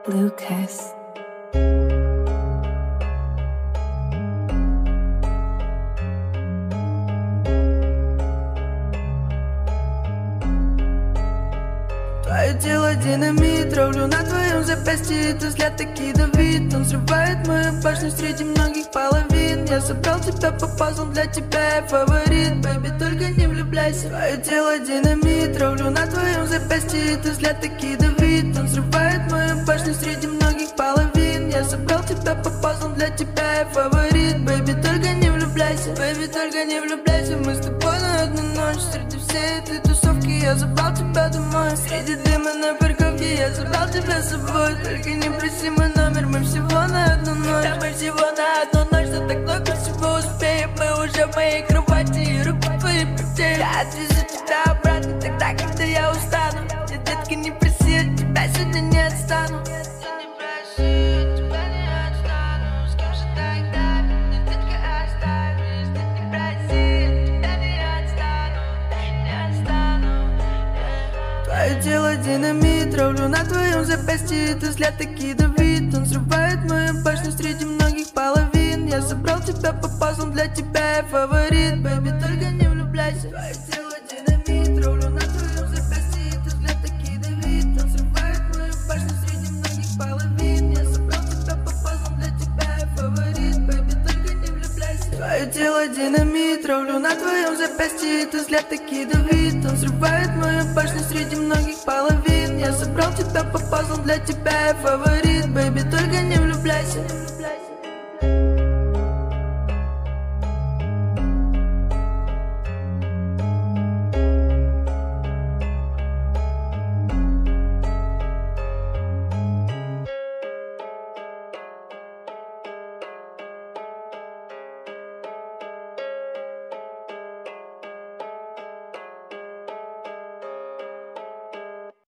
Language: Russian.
Lucas. Твое тело динамит, травлю на твоем запястье. Это взгляд таки давит, он срывает мою башню среди многих половин. Я собрал тебя по пазлам, для тебя я фаворит. Бэйби, только не влюбляйся. Твое тело динамит, травлю на твоем запястье. Это взгляд таки давит, он срывает мою башню среди многих половин. Я собрал тебя по пазлам, для тебя я фаворит. Бэйби, только не влюбляйся. Бэйби, только не влюбляйся. Мы с тобой на одну ночь среди всей этой тусовки. Я забрал тебя домой. Среди дыма на парковке я забрал тебя с собой. Только не проси мой номер, мы всего на одну ночь. Да, мы всего на одну ночь, но так много всего успеем. Мы уже в моей кровати, и руку твои потеют. Я отвезу тебя обратно тогда, когда я устану. Нет, детка, не проси, от тебя сегодня не отстану. Твое тело динамит, травлю на твоем запястье. Это взгляд таки давит, он срывает мою башню среди многих половин. Я собрал тебя по пазлам, для тебя я фаворит. Бэйби, только не влюбляйся. Твое тело динамит, травлю на твоем запястье. Это взгляд таки давит, он срывает мою башню среди многих половин. Я собрал тебя по пазлам, для тебя я фаворит. Бэйби, только не влюбляйся. Твое тело динамит, травлю на твоем запястье. Это взгляд таки давит, он срывает мою башню среди многих половин. Я собрал тебя по пазлам, для тебя я фаворит. Бэйби, только не влюбляйся.